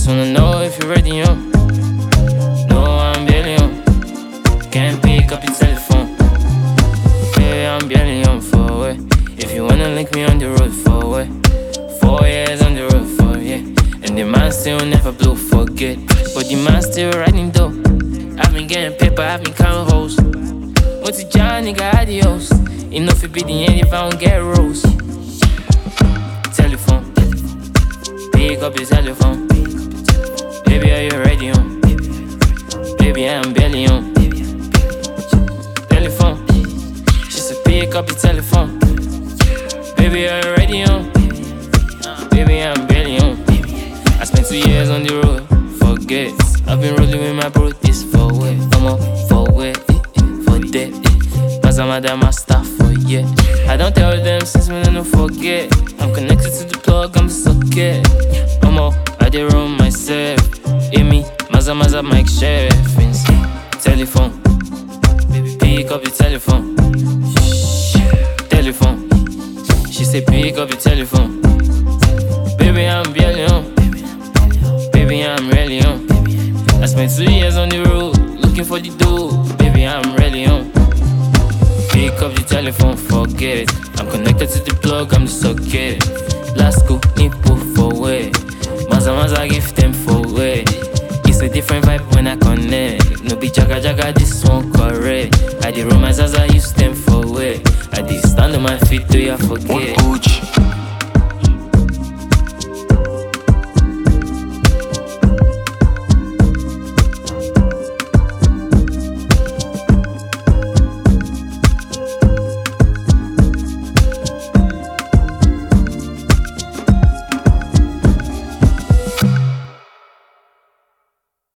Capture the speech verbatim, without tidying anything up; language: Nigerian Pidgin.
just wanna know if you're ready, yo. No, I'm barely on. Can't pick up your telephone. Yeah, I'm barely on for it. If you wanna link me on the road for it. Four years on the road for yeah. And the man still never blew, forget. But the man still riding though. I've been getting paper, I've been counting hoes. What's it, John, nigga, adios. Enough to be the end if I don't get rose. Telephone, pick up your telephone. Baby, are you ready on? Baby, I'm barely on. Telephone, she said pick up your telephone. Baby, are you ready on? Baby, I'm barely on. I spent two years on the road, forget. I've been rolling with my bro, this for way. I'm up for way, for that. Cause I'm a damn master for yeah. I don't tell them since when I don't forget. I'm connected to the plug, I'm so scared. I'm up, I did run myself. Amy, Maza Maza Mike Chef. Telephone, baby, pick up your telephone. Telephone, she said pick up your telephone. Baby, I'm barely on. Baby, I'm really on. I spent two years on the road looking for the dude. Baby, I'm really on. Pick up the telephone, forget it. I'm connected to the plug, I'm the socket. Last school, nipple for way. Maza Maza give them for way. It's a different vibe when I connect. No be jaga jaga, this one correct. I did romance as I used them for way. I did stand on my feet, do ya forget?